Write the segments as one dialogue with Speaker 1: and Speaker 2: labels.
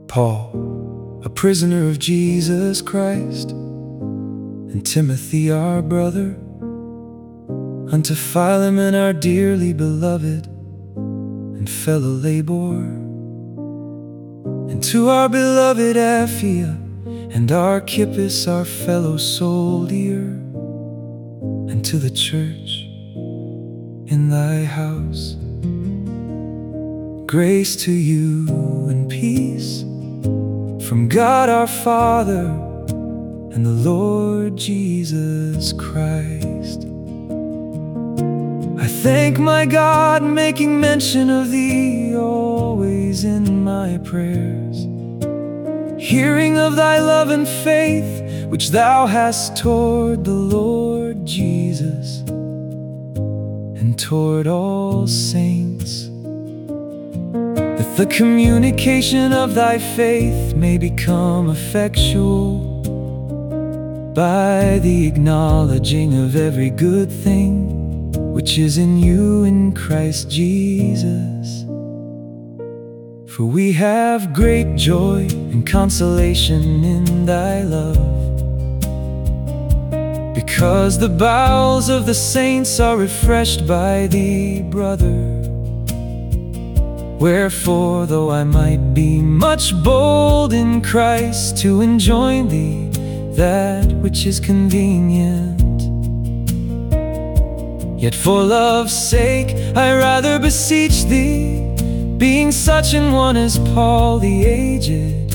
Speaker 1: Paul, a prisoner of Jesus Christ, and Timothy our brother, unto Philemon our dearly beloved and fellow laborer, and to our beloved Apphia and Archippus our fellow soldier, and to the church in thy house. Grace to you and peace from God our Father and the Lord Jesus Christ. I thank my God, making mention of thee always in my prayers, hearing of thy love and faith which thou hast toward the Lord Jesus and toward all saints, that the communication of thy faith may become effectual by the acknowledging of every good thing which is in you in Christ Jesus. For we have great joy and consolation in thy love, because the bowels of the saints are refreshed by thee, brother. Wherefore, though I might be much bold in Christ to enjoin thee that which is convenient, yet for love's sake I rather beseech thee, being such an one as Paul the aged,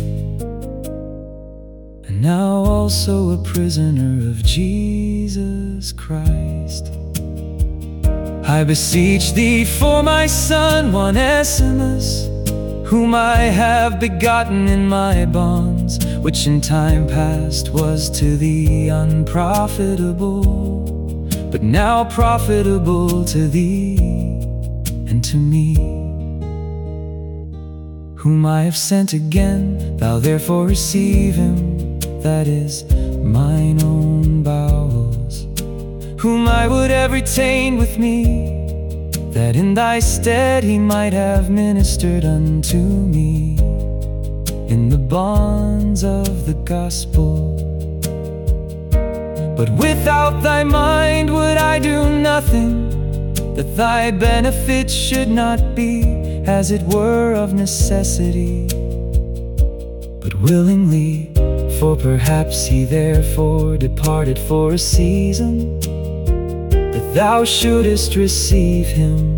Speaker 1: and now also a prisoner of Jesus Christ, I beseech thee for my son Onesimus, whom I have begotten in my bonds, which in time past was to thee unprofitable, but now profitable to thee and to me, whom I have sent again. Thou therefore receive him, that is mine own bowels, whom I would have retained with me, that in thy stead he might have ministered unto me in the bonds of the gospel. But without thy mind would I do nothing, that thy benefit should not be, as it were, of necessity, but willingly. For perhaps he therefore departed for a season, that thou shouldest receive him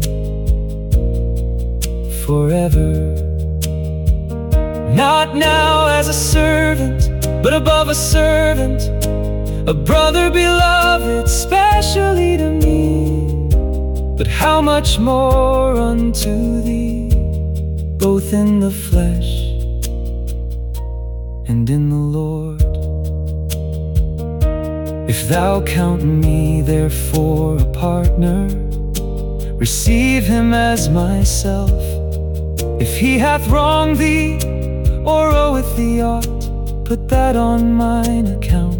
Speaker 1: forever, not now as a servant, but above a servant, a brother beloved specially to me, but how much more unto thee, both in the flesh and in the Lord. If thou count me therefore a partner, receive him as myself. If he hath wronged thee, or oweth thee aught, put that on mine account.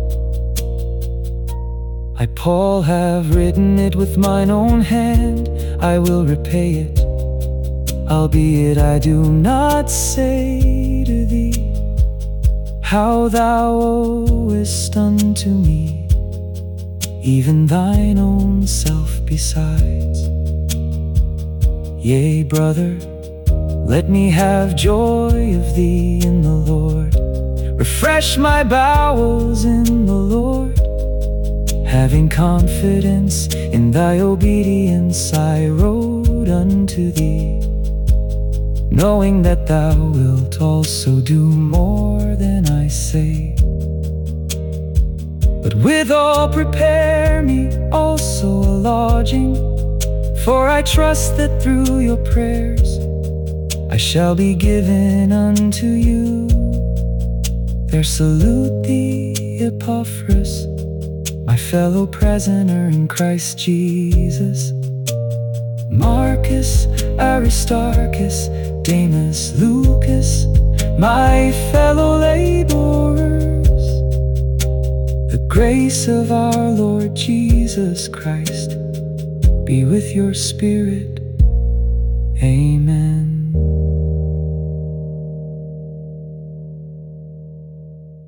Speaker 1: I, Paul, have written it with mine own hand, I will repay it, albeit I do not say to thee how thou owest unto me, even thine own self besides. Yea, brother, let me have joy of thee in the Lord, refresh my bowels in the Lord. Having confidence in thy obedience, I wrote unto thee, knowing that thou wilt also do more than I say. But withal prepare me also a lodging, for I trust that through your prayers I shall be given unto you. There salute thee Epaphras, my fellow prisoner in Christ Jesus, Marcus, Aristarchus, Demas, Lucas, my fellow laborers. The grace of our Lord Jesus Christ be with your spirit. Amen.